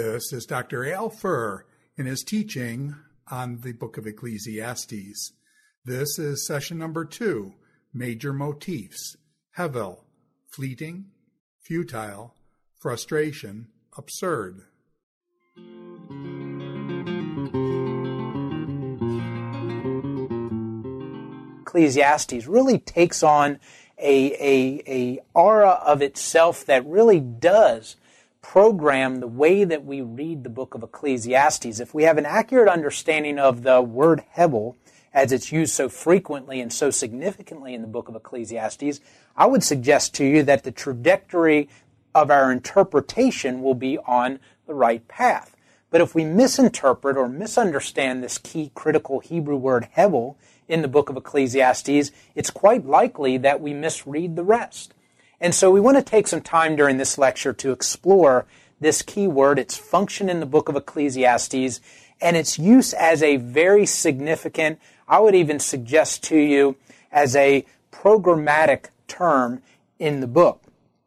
This is Dr. Al Furr in his teaching on the book of Ecclesiastes. This is session number 2, Major Motifs: Hevel, Fleeting, Futile, Frustration, Absurd. Ecclesiastes really takes on a aura of itself that really does program the way that we read the book of Ecclesiastes. If we have an accurate understanding of the word Hevel, as it's used so frequently and so significantly in the book of Ecclesiastes, I would suggest to you that the trajectory of our interpretation will be on the right path. But if we misinterpret or misunderstand this key critical Hebrew word Hevel in the book of Ecclesiastes, it's quite likely that we misread the rest. And so we want to take some time during this lecture to explore this key word, its function in the book of Ecclesiastes, and its use as a very significant, I would even suggest to you, as a programmatic term in the book.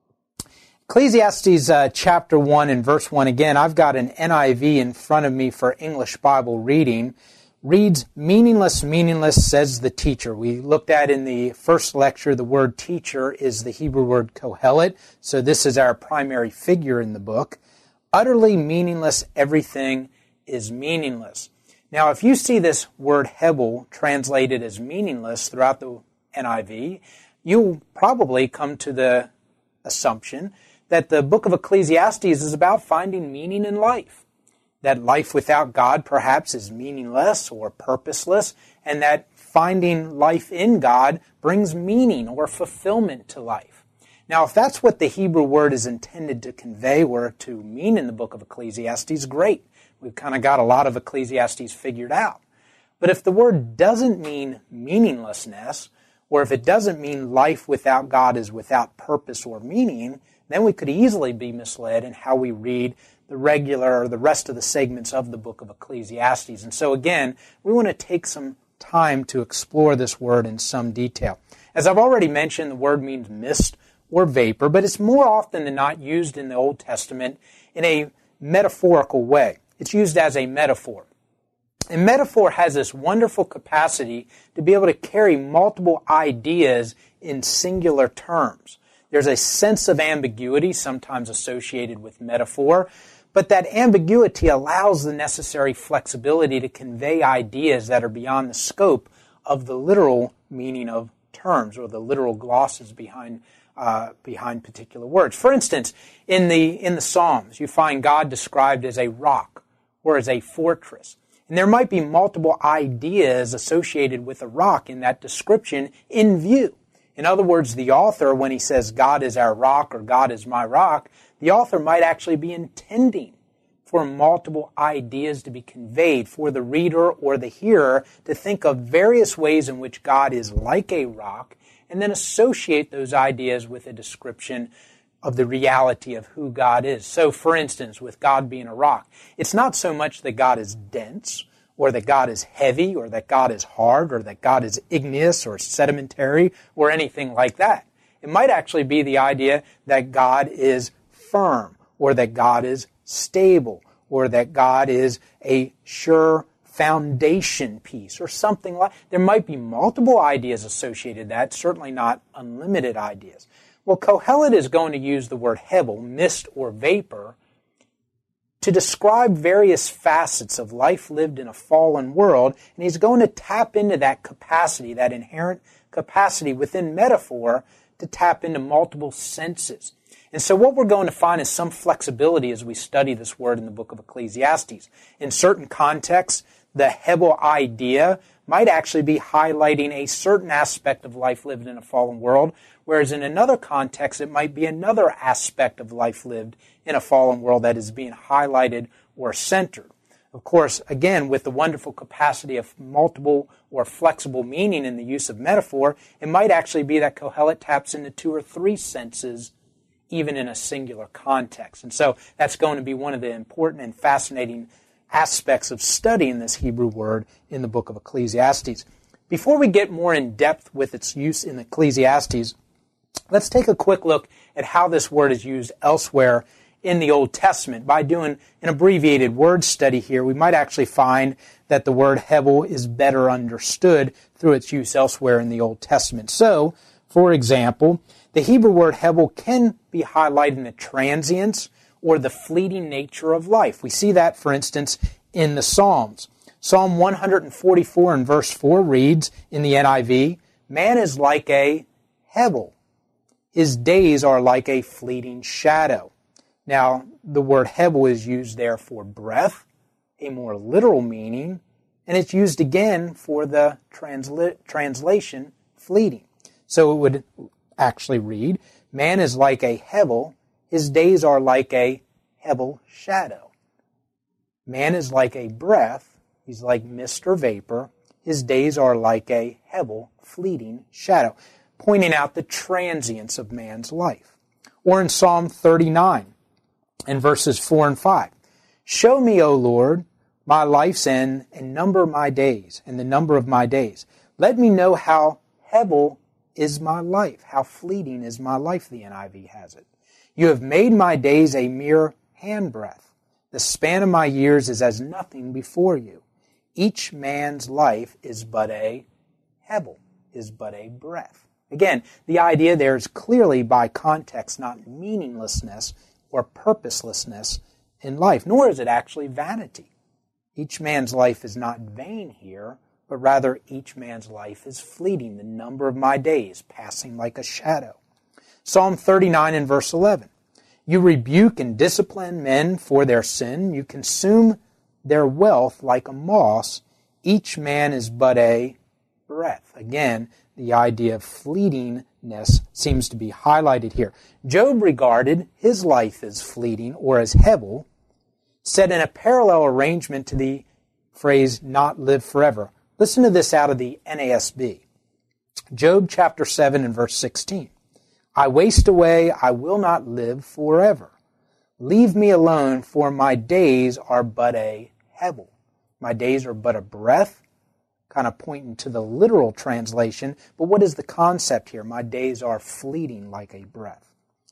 Ecclesiastes chapter 1 and verse 1, again, I've got an NIV in front of me for English Bible reading, reads, "Meaningless, meaningless, says the teacher." We looked at in the first lecture, the word teacher is the Hebrew word kohelet, so this is our primary figure in the book. Utterly meaningless, everything is meaningless. Now, if you see this word Hevel translated as meaningless throughout the NIV, you'll probably come to the assumption that the book of Ecclesiastes is about finding meaning in life. That life without God perhaps is meaningless or purposeless, and that finding life in God brings meaning or fulfillment to life. Now, if that's what the Hebrew word is intended to convey or to mean in the book of Ecclesiastes, great. We've kind of got a lot of Ecclesiastes figured out. But if the word doesn't mean meaninglessness, or if it doesn't mean life without God is without purpose or meaning, then we could easily be misled in how we read the rest of the segments of the book of Ecclesiastes. And so again, we want to take some time to explore this word in some detail. As I've already mentioned, the word means mist or vapor, but it's more often than not used in the Old Testament in a metaphorical way. It's used as a metaphor. And metaphor has this wonderful capacity to be able to carry multiple ideas in singular terms. There's a sense of ambiguity sometimes associated with metaphor, but that ambiguity allows the necessary flexibility to convey ideas that are beyond the scope of the literal meaning of terms or the literal glosses behind particular words. For instance, in the Psalms, you find God described as a rock or as a fortress. And there might be multiple ideas associated with a rock in that description in view. In other words, the author, when he says God is our rock or God is my rock, the author might actually be intending for multiple ideas to be conveyed, for the reader or the hearer to think of various ways in which God is like a rock, and then associate those ideas with a description of the reality of who God is. So, for instance, with God being a rock, it's not so much that God is dense, or that God is heavy, or that God is hard, or that God is igneous or sedimentary, or anything like that. It might actually be the idea that God is firm, or that God is stable, or that God is a sure foundation piece, or something like that. There might be multiple ideas associated with that, certainly not unlimited ideas. Well, Kohelet is going to use the word Hevel, mist or vapor, to describe various facets of life lived in a fallen world, and he's going to tap into that capacity, that inherent capacity within metaphor to tap into multiple senses. And so what we're going to find is some flexibility as we study this word in the book of Ecclesiastes. In certain contexts, the Hevel idea might actually be highlighting a certain aspect of life lived in a fallen world, whereas in another context, it might be another aspect of life lived in a fallen world that is being highlighted or centered. Of course, again, with the wonderful capacity of multiple or flexible meaning in the use of metaphor, it might actually be that Kohelet taps into 2 or 3 senses, even in a singular context. And so that's going to be one of the important and fascinating aspects of studying this Hebrew word in the book of Ecclesiastes. Before we get more in depth with its use in Ecclesiastes, let's take a quick look at how this word is used elsewhere in the Old Testament. By doing an abbreviated word study here, we might actually find that the word Hevel is better understood through its use elsewhere in the Old Testament. So, for example, the Hebrew word Hevel can be highlighting the transience or the fleeting nature of life. We see that, for instance, in the Psalms. Psalm 144 and verse 4 reads in the NIV, "Man is like a Hevel. His days are like a fleeting shadow." Now, the word Hevel is used there for breath, a more literal meaning, and it's used again for the translation fleeting. So it would actually read, "Man is like a Hevel. His days are like a Hevel shadow. Man is like a breath. He's like mist or vapor. His days are like a Hevel, fleeting shadow," pointing out the transience of man's life. Or in Psalm 39, in verses 4 and 5, "Show me, O Lord, my life's end, and number my days, and the number of my days. Let me know how Hevel is my life, how fleeting is my life," the NIV has it. "You have made my days a mere handbreadth. The span of my years is as nothing before you. Each man's life is but a Hevel, is but a breath." Again, the idea there is clearly by context not meaninglessness or purposelessness in life, nor is it actually vanity. Each man's life is not vain here, but rather each man's life is fleeting, the number of my days passing like a shadow. Psalm 39 and verse 11, "You rebuke and discipline men for their sin. You consume their wealth like a moss. Each man is but a breath." Again, the idea of fleetingness seems to be highlighted here. Job regarded his life as fleeting or as Hevel, said in a parallel arrangement to the phrase "not live forever." Listen to this out of the NASB. Job chapter 7 and verse 16. "I waste away, I will not live forever. Leave me alone, for my days are but a Hevel." My days are but a breath, kind of pointing to the literal translation. But what is the concept here? My days are fleeting like a breath.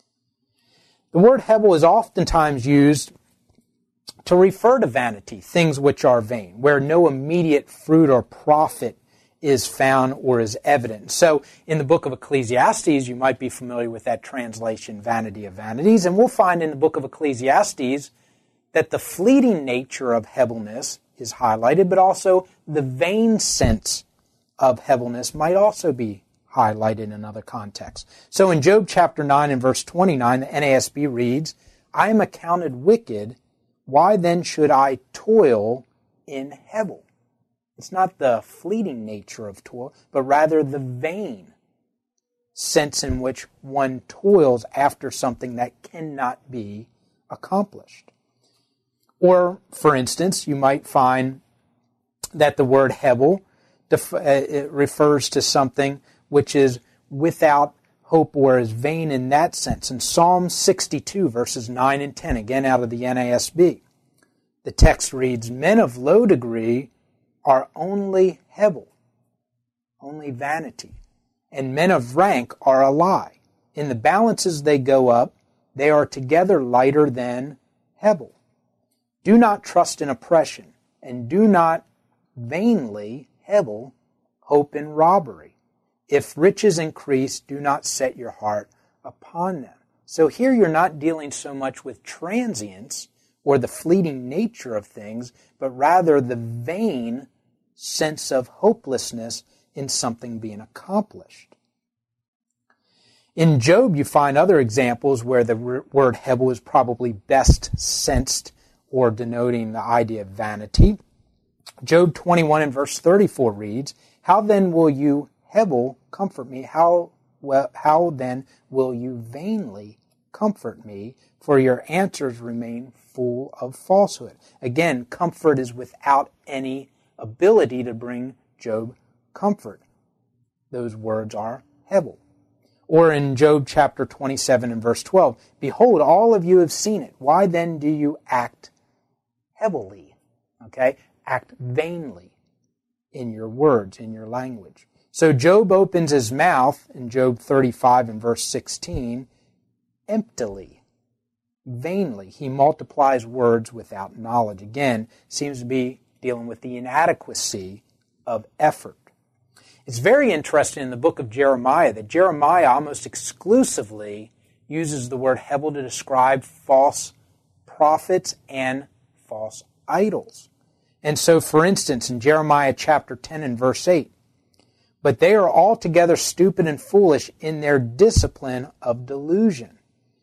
The word Hevel is oftentimes used to refer to vanity, things which are vain, where no immediate fruit or profit is found or is evident. So in the book of Ecclesiastes, you might be familiar with that translation, vanity of vanities, and we'll find in the book of Ecclesiastes that the fleeting nature of Hevelness is highlighted, but also the vain sense of Hevelness might also be highlighted in another context. So in Job chapter 9 and verse 29, the NASB reads, "I am accounted wicked. Why then should I toil in Hevel?" It's not the fleeting nature of toil, but rather the vain sense in which one toils after something that cannot be accomplished. Or, for instance, you might find that the word Hevel it refers to something which is without hope or is vain in that sense. In Psalm 62, verses 9 and 10, again out of the NASB, the text reads, "Men of low degree are only Hevel," only vanity, "and men of rank are a lie. In the balances they go up, they are together lighter than Hevel. Do not trust in oppression, and do not vainly, Hevel, hope in robbery. If riches increase, do not set your heart upon them." So here you're not dealing so much with transience or the fleeting nature of things, but rather the vain sense of hopelessness in something being accomplished. In Job, you find other examples where the word Hevel is probably best sensed or denoting the idea of vanity. Job 21 and verse 34 reads, "How then will you, Hevel, comfort me? How then will you vainly comfort me? For your answers remain full of falsehood." Again, comfort is without any ability to bring Job comfort. Those words are Hevel. Or in Job chapter 27 and verse 12, "Behold, all of you have seen it. Why then do you act heavily?" Okay? Act vainly in your words, in your language. So Job opens his mouth in Job 35 and verse 16 emptily. vainly. He multiplies words without knowledge. Again, seems to be dealing with the inadequacy of effort. It's very interesting in the book of Jeremiah that Jeremiah almost exclusively uses the word Hebel to describe false prophets and false idols. And so, for instance, in Jeremiah chapter 10 and verse 8, but they are altogether stupid and foolish in their discipline of delusion.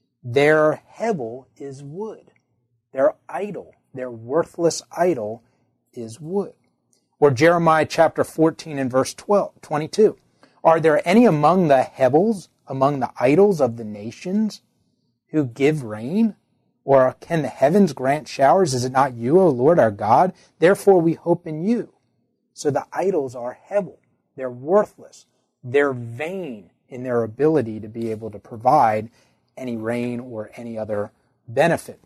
Their Hebel is wood. Their idol, their worthless idol, is wood. Or Jeremiah chapter 14 and verse 22. Are there any among the Hebels, among the idols of the nations, who give rain? Or can the heavens grant showers? Is it not you, O Lord our God? Therefore we hope in you. So the idols are Hebel. They're worthless. They're vain in their ability to be able to provide any rain or any other benefit.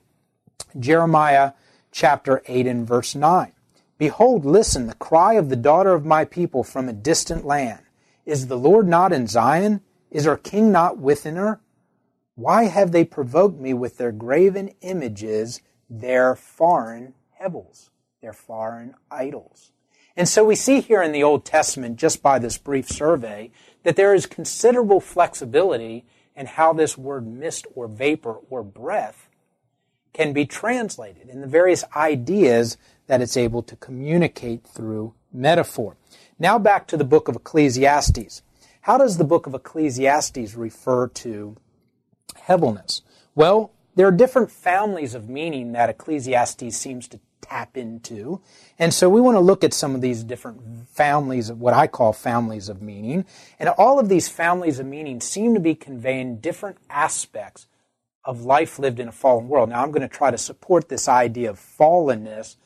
Jeremiah chapter 8 and verse 9. Behold, listen, the cry of the daughter of my people from a distant land. Is the Lord not in Zion? Is her king not within her? Why have they provoked me with their graven images, their foreign Hebels, their foreign idols? And so we see here in the Old Testament, just by this brief survey, that there is considerable flexibility in how this word mist or vapor or breath can be translated in the various ideas that it's able to communicate through metaphor. Now back to the book of Ecclesiastes. How does the book of Ecclesiastes refer to Hebelness? Well, there are different families of meaning that Ecclesiastes seems to tap into. And so we want to look at some of these different families of what I call families of meaning. And all of these families of meaning seem to be conveying different aspects of life lived in a fallen world. Now I'm going to try to support this idea of fallenness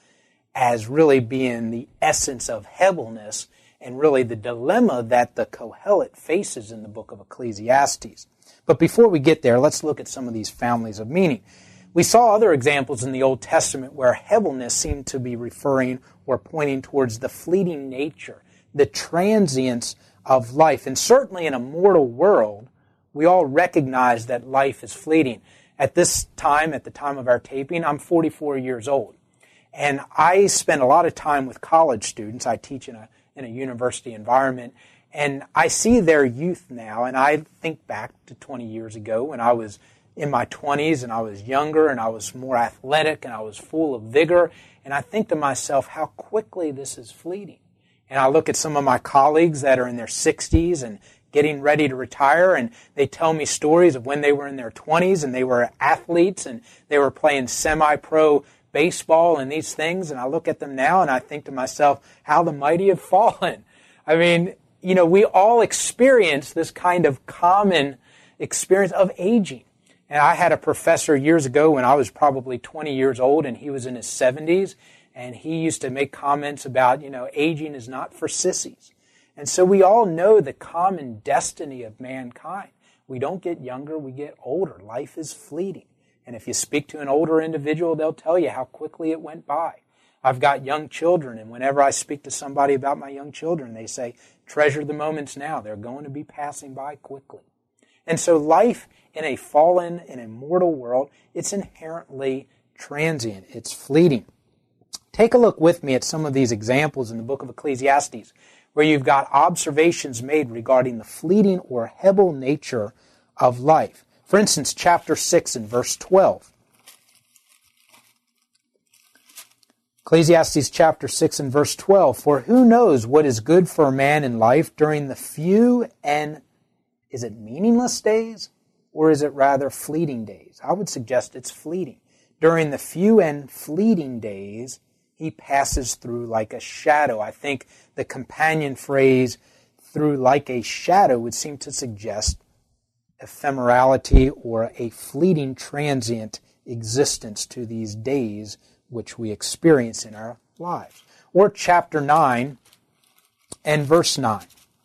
as really being the essence of Hebelness and really the dilemma that the Kohelet faces in the book of Ecclesiastes. But before we get there, let's look at some of these families of meaning. We saw other examples in the Old Testament where Hebelness seemed to be referring or pointing towards the fleeting nature, the transience of life. And certainly in a mortal world, we all recognize that life is fleeting. At this time, at the time of our taping, I'm 44 years old. And I spend a lot of time with college students. I teach in a university environment. And I see their youth now, and I think back to 20 years ago when I was in my 20s and I was younger and I was more athletic and I was full of vigor. And I think to myself how quickly this is fleeting. And I look at some of my colleagues that are in their 60s and getting ready to retire, and they tell me stories of when they were in their 20s and they were athletes and they were playing semi-pro baseball and these things. And I look at them now and I think to myself, how the mighty have fallen. I mean, you know, we all experience this kind of common experience of aging. And I had a professor years ago when I was probably 20 years old and he was in his 70s, and he used to make comments about, you know, aging is not for sissies. And so we all know the common destiny of mankind. We don't get younger, we get older. Life is fleeting. And if you speak to an older individual, they'll tell you how quickly it went by. I've got young children, and whenever I speak to somebody about my young children, they say, treasure the moments now. They're going to be passing by quickly. And so life in a fallen and immortal world, it's inherently transient. It's fleeting. Take a look with me at some of these examples in the book of Ecclesiastes, where you've got observations made regarding the fleeting or Hebel nature of life. For instance, chapter 6 and verse 12. Ecclesiastes chapter 6 and verse 12. For who knows what is good for a man in life during the few and, is it meaningless days? Or is it rather fleeting days? I would suggest it's fleeting. During the few and fleeting days, he passes through like a shadow. I think the companion phrase, through like a shadow, would seem to suggest ephemerality or a fleeting transient existence to these days which we experience in our lives. Or chapter 9 and verse 9.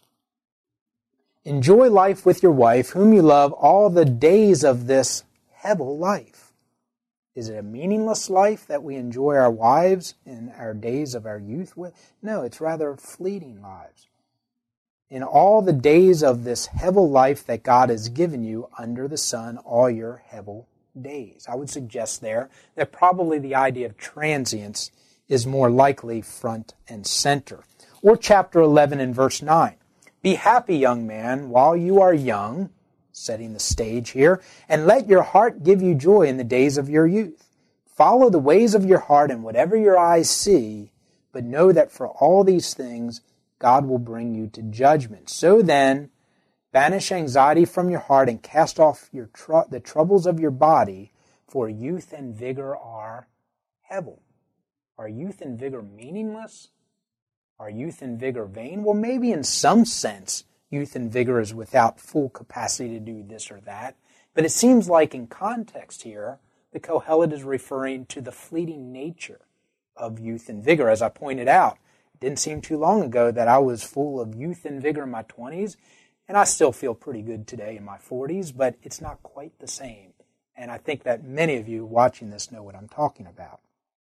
Enjoy life with your wife, whom you love, all the days of this Hebel life. Is it a meaningless life that we enjoy our wives in our days of our youth with? No, it's rather fleeting lives. In all the days of this Hebel life that God has given you under the sun, all your Hebel days. I would suggest there that probably the idea of transience is more likely front and center. Or chapter 11 and verse 9. Be happy, young man, while you are young, setting the stage here, and let your heart give you joy in the days of your youth. Follow the ways of your heart and whatever your eyes see, but know that for all these things God will bring you to judgment. So then, banish anxiety from your heart and cast off the troubles of your body, for youth and vigor are hevel. Are youth and vigor meaningless? Are youth and vigor vain? Well, maybe in some sense, youth and vigor is without full capacity to do this or that. But it seems like in context here, the Kohelet is referring to the fleeting nature of youth and vigor. As I pointed out, it didn't seem too long ago that I was full of youth and vigor in my 20s, and I still feel pretty good today in my 40s, but it's not quite the same. And I think that many of you watching this know what I'm talking about.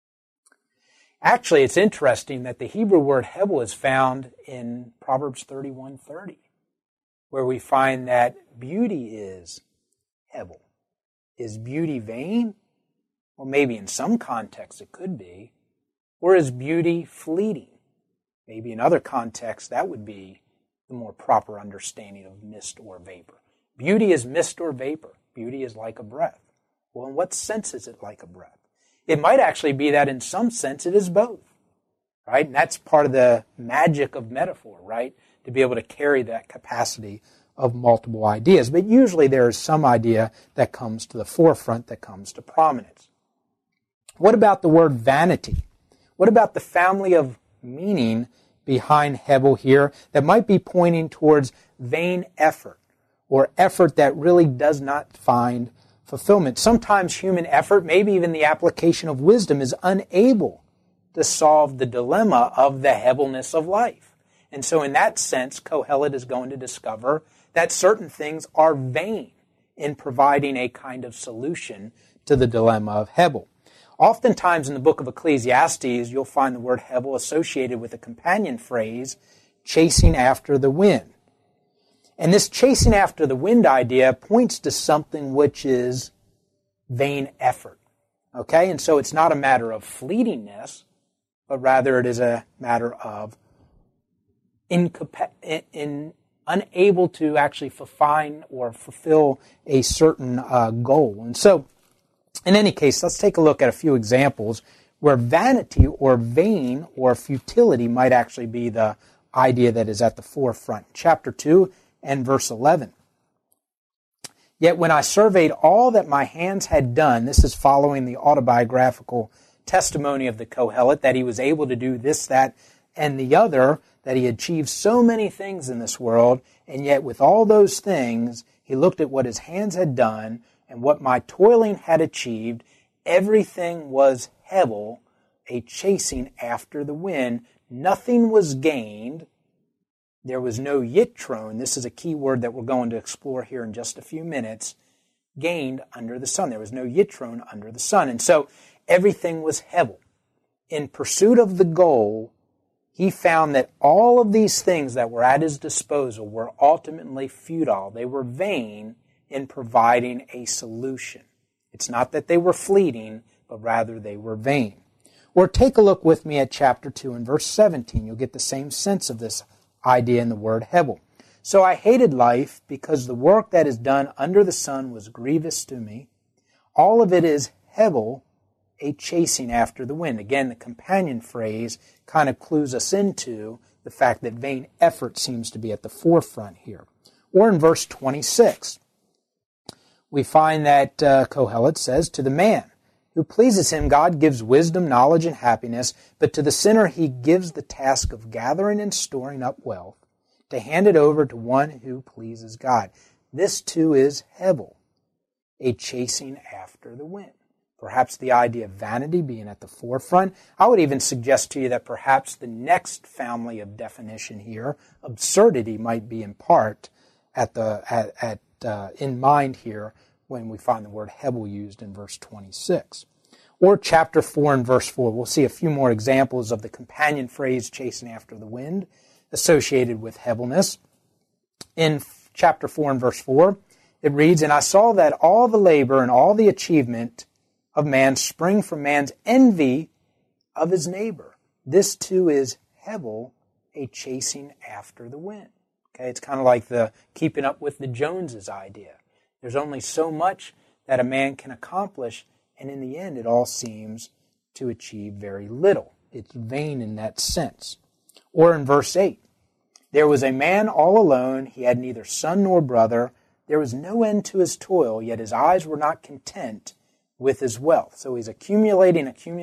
Actually, it's interesting that the Hebrew word hevel is found in Proverbs 31:30, where we find that beauty is hevel. Is beauty vain? Well, maybe in some contexts it could be. Or is beauty fleeting? Maybe in other contexts that would be the more proper understanding of mist or vapor. Beauty is mist or vapor. Beauty is like a breath. Well, in what sense is it like a breath? It might actually be that in some sense it is both, right? And that's part of the magic of metaphor, right? To be able to carry that capacity of multiple ideas. But usually there is some idea that comes to the forefront, that comes to prominence. What about the word vanity? What about the family of meaning behind hevel here that might be pointing towards vain effort or effort that really does not find fulfillment? Sometimes human effort, maybe even the application of wisdom, is unable to solve the dilemma of the hevelness of life. And so in that sense, Kohelet is going to discover that certain things are vain in providing a kind of solution to the dilemma of hevel. Oftentimes in the book of Ecclesiastes, you'll find the word hevel associated with a companion phrase, chasing after the wind. And this chasing after the wind idea points to something which is vain effort. Okay? And so it's not a matter of fleetingness, but rather it is a matter of unable to actually find or fulfill a certain goal. And so, in any case, let's take a look at a few examples where vanity or vain or futility might actually be the idea that is at the forefront. Chapter 2 and verse 11. Yet when I surveyed all that my hands had done, this is following the autobiographical testimony of the Kohelet, that he was able to do this, that, and the other, that he achieved so many things in this world, and yet with all those things, he looked at what his hands had done and what my toiling had achieved. Everything was hevel, a chasing after the wind. Nothing was gained. There was no yitron. This is a key word that we're going to explore here in just a few minutes. Gained under the sun. There was no yitron under the sun. And so everything was hevel. In pursuit of the goal, he found that all of these things that were at his disposal were ultimately futile. They were vain in providing a solution. It's not that they were fleeting, but rather they were vain. Or take a look with me at chapter 2 and verse 17. You'll get the same sense of this idea in the word hevel. So I hated life because the work that is done under the sun was grievous to me. All of it is hevel, a chasing after the wind. Again, the companion phrase kind of clues us into the fact that vain effort seems to be at the forefront here. Or in verse 26, we find that Kohelet says, to the man who pleases him, God gives wisdom, knowledge, and happiness, but to the sinner he gives the task of gathering and storing up wealth, to hand it over to one who pleases God. This too is hevel, a chasing after the wind. Perhaps the idea of vanity being at the forefront. I would even suggest to you that perhaps the next family of definition here, absurdity, might be in part in mind here when we find the word hevel used in verse 26. Or chapter 4 and verse 4. We'll see a few more examples of the companion phrase chasing after the wind associated with hevelness. In chapter 4 and verse 4, It reads, "And I saw that all the labor and all the achievement of man spring from man's envy of his neighbor. This too is Hevel, a chasing after the wind." Okay, it's kind of like the keeping up with the Joneses idea. There's only so much that a man can accomplish, and in the end it all seems to achieve very little. It's vain in that sense. Or in verse 8, "There was a man all alone, he had neither son nor brother. There was no end to his toil, yet his eyes were not content with his wealth." So he's accumulating,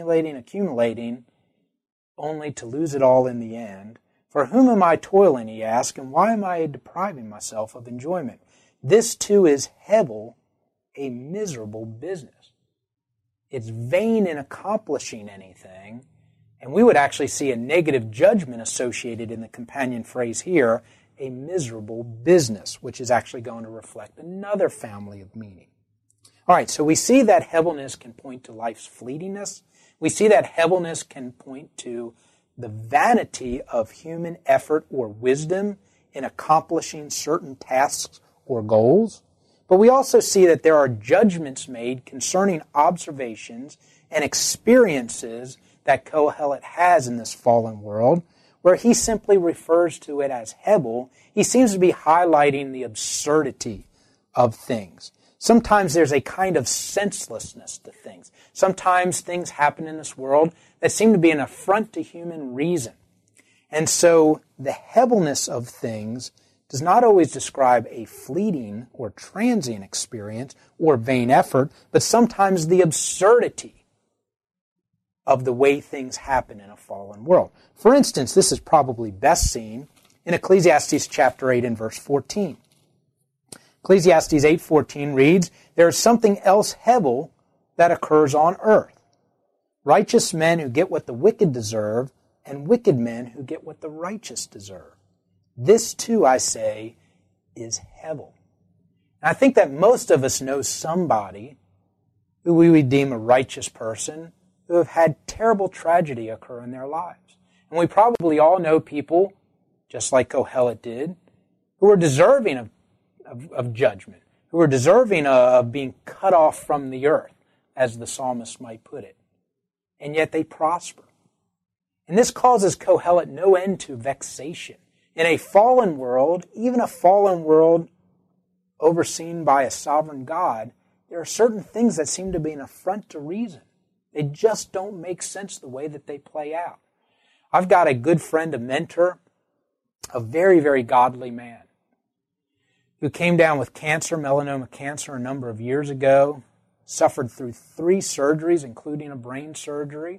only to lose it all in the end. "For whom am I toiling," he asked, "and why am I depriving myself of enjoyment? This too is Hevel, a miserable business." It's vain in accomplishing anything, and we would actually see a negative judgment associated in the companion phrase here, a miserable business, which is actually going to reflect another family of meaning. All right, so we see that heaviness can point to life's fleetingness. We see that heaviness can point to the vanity of human effort or wisdom in accomplishing certain tasks or goals. But we also see that there are judgments made concerning observations and experiences that Kohelet has in this fallen world, where he simply refers to it as Hevel. He seems to be highlighting the absurdity of things. Sometimes there's a kind of senselessness to things. Sometimes things happen in this world that seem to be an affront to human reason. And so the heaviness of things does not always describe a fleeting or transient experience or vain effort, but sometimes the absurdity of the way things happen in a fallen world. For instance, this is probably best seen in Ecclesiastes chapter 8 and verse 14. Ecclesiastes 8:14 reads, "There is something else Hevel that occurs on earth. Righteous men who get what the wicked deserve, and wicked men who get what the righteous deserve. This too, I say, is Hevel." And I think that most of us know somebody who we would deem a righteous person who have had terrible tragedy occur in their lives. And we probably all know people, just like Kohelet did, who are deserving of judgment, who are deserving of being cut off from the earth, as the psalmist might put it. And yet they prosper. And this causes Kohelet no end to vexation. In a fallen world, even a fallen world overseen by a sovereign God, there are certain things that seem to be an affront to reason. They just don't make sense the way that they play out. I've got a good friend, a mentor, a very, very godly man, who came down with cancer, melanoma cancer, a number of years ago, suffered through 3 surgeries, including a brain surgery.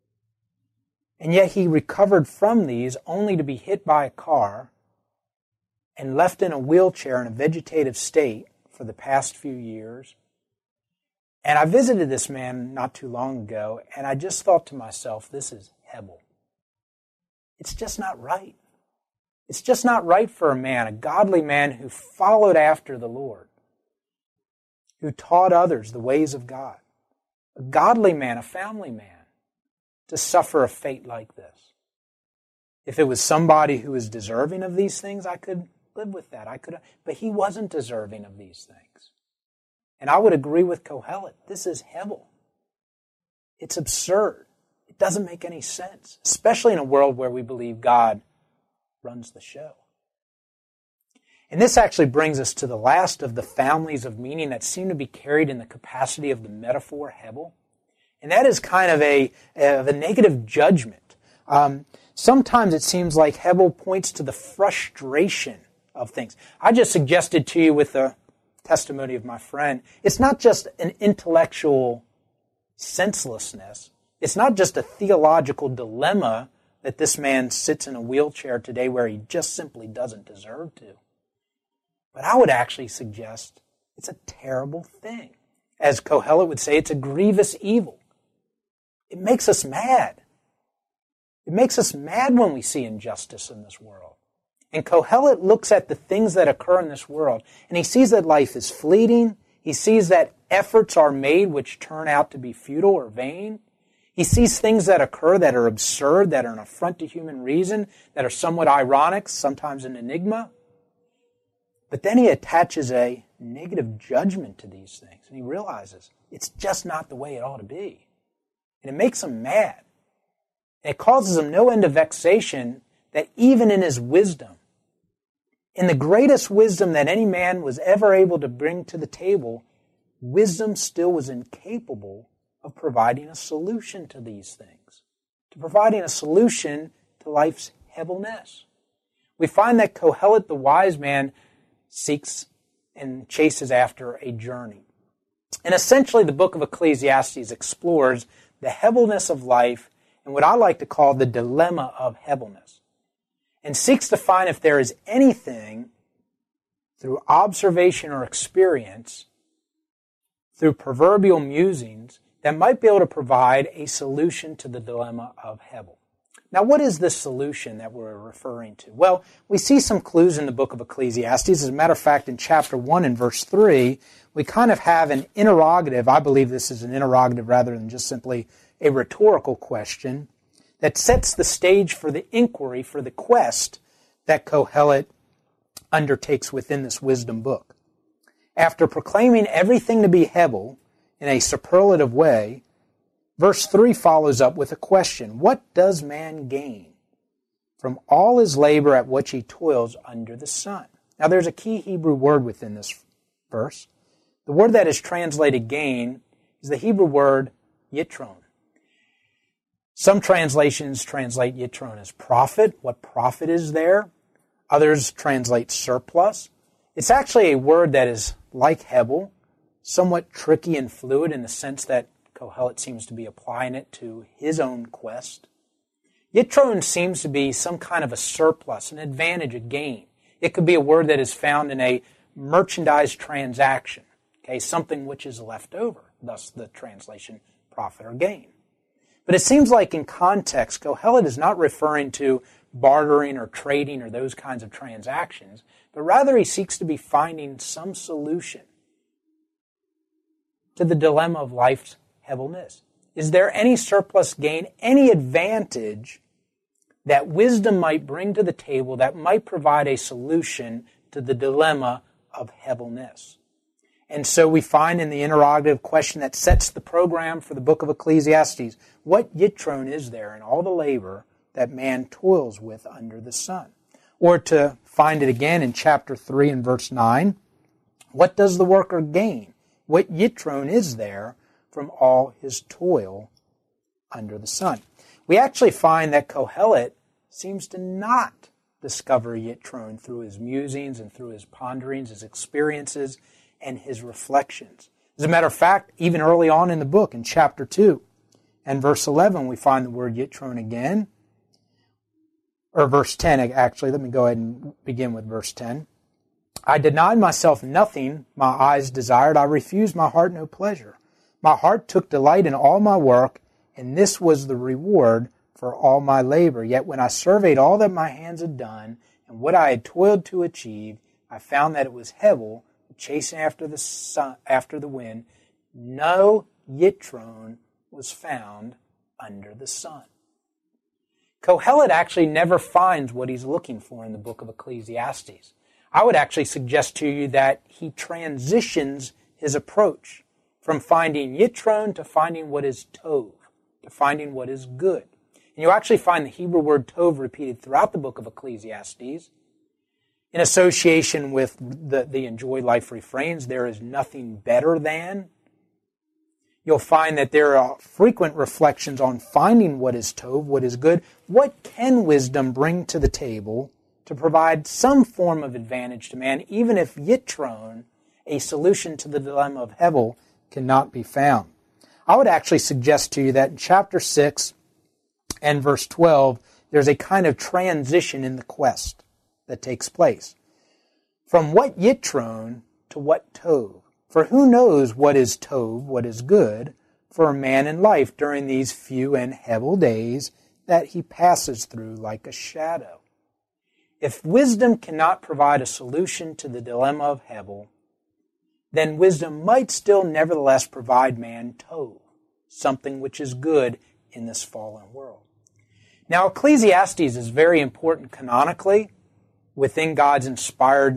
And yet he recovered from these only to be hit by a car and left in a wheelchair in a vegetative state for the past few years. And I visited this man not too long ago, and I just thought to myself, this is Hevel. It's just not right. It's just not right for a man, a godly man who followed after the Lord, who taught others the ways of God, a godly man, a family man, to suffer a fate like this. If it was somebody who was deserving of these things, I could live with that. But he wasn't deserving of these things. And I would agree with Kohelet. This is Hevel. It's absurd. It doesn't make any sense, especially in a world where we believe God runs the show. And this actually brings us to the last of the families of meaning that seem to be carried in the capacity of the metaphor Hevel. And that is kind of a negative judgment. Sometimes it seems like Hevel points to the frustration of things. I just suggested to you with the testimony of my friend, it's not just an intellectual senselessness. It's not just a theological dilemma that this man sits in a wheelchair today where he just simply doesn't deserve to. But I would actually suggest it's a terrible thing. As Kohelet would say, it's a grievous evil. It makes us mad. It makes us mad when we see injustice in this world. And Kohelet looks at the things that occur in this world, and he sees that life is fleeting. He sees that efforts are made which turn out to be futile or vain. He sees things that occur that are absurd, that are an affront to human reason, that are somewhat ironic, sometimes an enigma. But then he attaches a negative judgment to these things. And he realizes it's just not the way it ought to be. And it makes him mad. And it causes him no end of vexation that even in his wisdom, in the greatest wisdom that any man was ever able to bring to the table, wisdom still was incapable of providing a solution to these things, to providing a solution to life's heaviness. We find that Kohelet, the wise man, seeks and chases after a journey. And essentially the book of Ecclesiastes explores the heaviness of life and what I like to call the dilemma of heaviness, and seeks to find if there is anything through observation or experience, through proverbial musings, that might be able to provide a solution to the dilemma of Hevel. Now, what is this solution that we're referring to? Well, we see some clues in the book of Ecclesiastes. As a matter of fact, in chapter 1 and verse 3, we kind of have an interrogative. I believe this is an interrogative rather than just simply a rhetorical question that sets the stage for the inquiry, for the quest that Kohelet undertakes within this wisdom book. After proclaiming everything to be Hevel in a superlative way, verse 3 follows up with a question. What does man gain from all his labor at which he toils under the sun? Now there's a key Hebrew word within this verse. The word that is translated gain is the Hebrew word yitron. Some translations translate yitron as profit. What profit is there? Others translate surplus. It's actually a word that is like Hevel, somewhat tricky and fluid in the sense that Kohelet seems to be applying it to his own quest. Yitron seems to be some kind of a surplus, an advantage, a gain. It could be a word that is found in a merchandise transaction, something which is left over, thus the translation profit or gain. But it seems like in context, Kohelet is not referring to bartering or trading or those kinds of transactions, but rather he seeks to be finding some solution to the dilemma of life's heaviness. Is there any surplus gain, any advantage that wisdom might bring to the table that might provide a solution to the dilemma of heaviness? And so we find in the interrogative question that sets the program for the book of Ecclesiastes, what yitron is there in all the labor that man toils with under the sun? Or to find it again in chapter 3 and verse 9, what does the worker gain? What yitron is there from all his toil under the sun? We actually find that Kohelet seems to not discover yitron through his musings and through his ponderings, his experiences, and his reflections. As a matter of fact, even early on in the book, in chapter 2 and verse 11, we find the word yitron again. Or verse 10, actually. Let me go ahead and begin with verse 10. I denied myself nothing my eyes desired. I refused my heart no pleasure. My heart took delight in all my work, and this was the reward for all my labor. Yet when I surveyed all that my hands had done, and what I had toiled to achieve, I found that it was Hevel, chasing after the sun, after the wind. No yitron was found under the sun. Kohelet actually never finds what he's looking for in the book of Ecclesiastes. I would actually suggest to you that he transitions his approach from finding yitron to finding what is tov, to finding what is good. And you actually find the Hebrew word tov repeated throughout the book of Ecclesiastes. In association with the enjoy life refrains, there is nothing better than. You'll find that there are frequent reflections on finding what is tov, what is good. What can wisdom bring to the table to provide some form of advantage to man, even if yitron, a solution to the dilemma of Hevel, cannot be found? I would actually suggest to you that in chapter 6 and verse 12, there's a kind of transition in the quest that takes place. From what yitron to what tov? For who knows what is tov, what is good, for a man in life during these few and Hevel days that he passes through like a shadow? If wisdom cannot provide a solution to the dilemma of Hevel, then wisdom might still nevertheless provide man tov, something which is good in this fallen world. Now, Ecclesiastes is very important canonically within God's inspired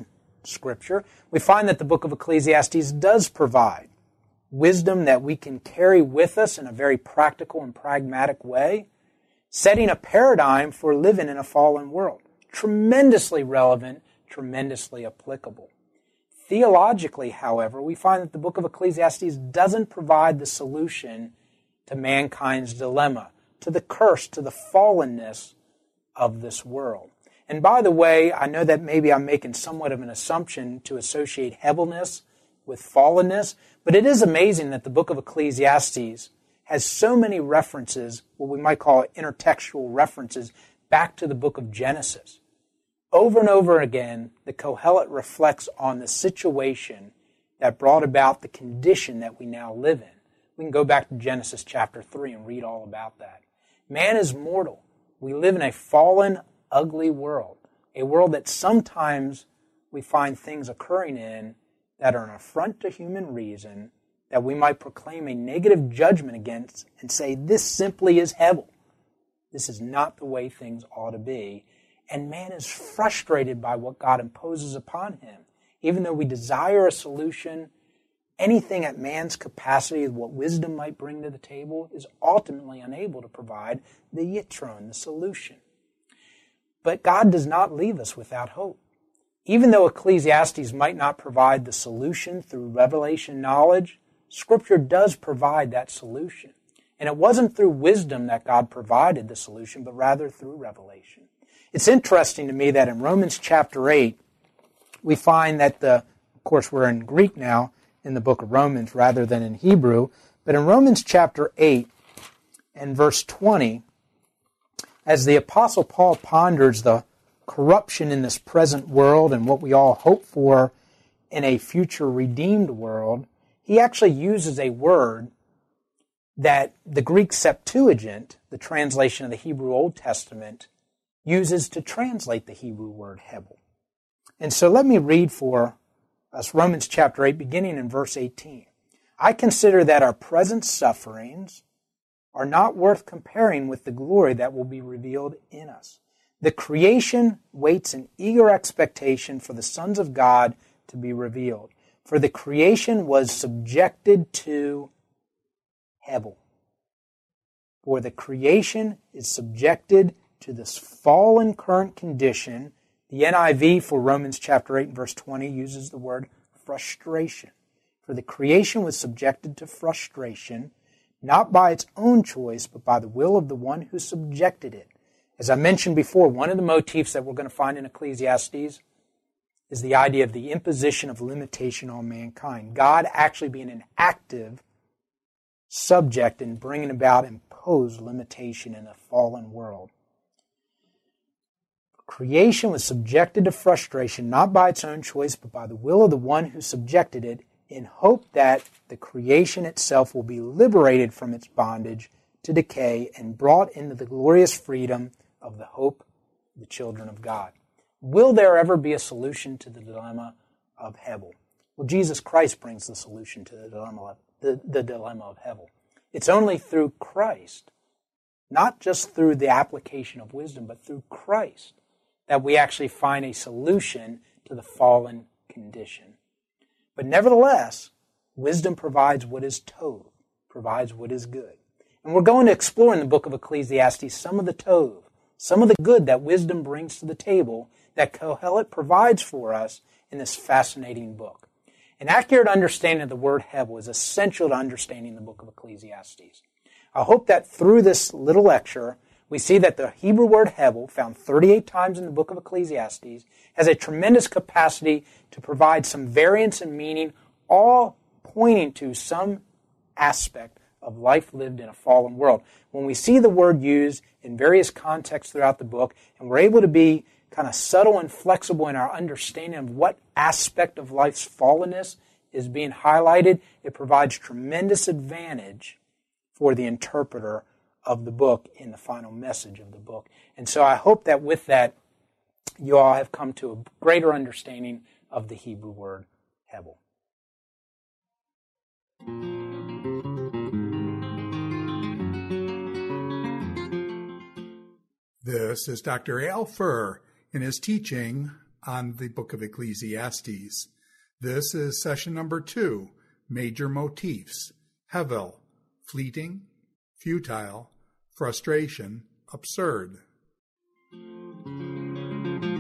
Scripture, we find that the book of Ecclesiastes does provide wisdom that we can carry with us in a very practical and pragmatic way, setting a paradigm for living in a fallen world. Tremendously relevant, tremendously applicable. Theologically, however, we find that the book of Ecclesiastes doesn't provide the solution to mankind's dilemma, to the curse, to the fallenness of this world. And by the way, I know that maybe I'm making somewhat of an assumption to associate heaviness with fallenness, but it is amazing that the book of Ecclesiastes has so many references, what we might call intertextual references, back to the book of Genesis. Over and over again, the Kohelet reflects on the situation that brought about the condition that we now live in. We can go back to Genesis chapter 3 and read all about that. Man is mortal. We live in a fallen, ugly world, a world that sometimes we find things occurring in that are an affront to human reason, that we might proclaim a negative judgment against and say, this simply is Hevel. This is not the way things ought to be. And man is frustrated by what God imposes upon him. Even though we desire a solution, anything at man's capacity of what wisdom might bring to the table is ultimately unable to provide the yitron, the solution. But God does not leave us without hope. Even though Ecclesiastes might not provide the solution through revelation knowledge, Scripture does provide that solution. And it wasn't through wisdom that God provided the solution, but rather through revelation. It's interesting to me that in Romans chapter 8, we find that of course we're in Greek now, in the book of Romans rather than in Hebrew, but in Romans chapter 8 and verse 20, as the Apostle Paul ponders the corruption in this present world and what we all hope for in a future redeemed world, he actually uses a word that the Greek Septuagint, the translation of the Hebrew Old Testament, uses to translate the Hebrew word Hevel. And so let me read for us Romans chapter 8, beginning in verse 18. I consider that our present sufferings are not worth comparing with the glory that will be revealed in us. The creation waits in eager expectation for the sons of God to be revealed. For the creation was subjected to Hevel. For the creation is subjected to this fallen current condition. The NIV for Romans chapter 8 and verse 20 uses the word frustration. For the creation was subjected to frustration, not by its own choice, but by the will of the one who subjected it. As I mentioned before, one of the motifs that we're going to find in Ecclesiastes is the idea of the imposition of limitation on mankind. God actually being an active subject in bringing about imposed limitation in a fallen world. Creation was subjected to frustration, not by its own choice, but by the will of the one who subjected it, in hope that the creation itself will be liberated from its bondage to decay and brought into the glorious freedom of the hope of the children of God. Will there ever be a solution to the dilemma of Hevel? Well, Jesus Christ brings the solution to the dilemma of Hevel. It's only through Christ, not just through the application of wisdom, but through Christ, that we actually find a solution to the fallen condition. But nevertheless, wisdom provides what is tov, provides what is good. And we're going to explore in the book of Ecclesiastes some of the tov, some of the good that wisdom brings to the table that Kohelet provides for us in this fascinating book. An accurate understanding of the word Hevel is essential to understanding the book of Ecclesiastes. I hope that through this little lecture, we see that the Hebrew word Hevel, found 38 times in the book of Ecclesiastes, has a tremendous capacity to provide some variance in meaning, all pointing to some aspect of life lived in a fallen world. When we see the word used in various contexts throughout the book, and we're able to be kind of subtle and flexible in our understanding of what aspect of life's fallenness is being highlighted, it provides tremendous advantage for the interpreter of the book in the final message of the book. And so I hope that with that, you all have come to a greater understanding of the Hebrew word Hevel. This is Dr. Al Furr in his teaching on the book of Ecclesiastes. This is session number 2, major motifs: hevel, fleeting, futile, frustration, absurd.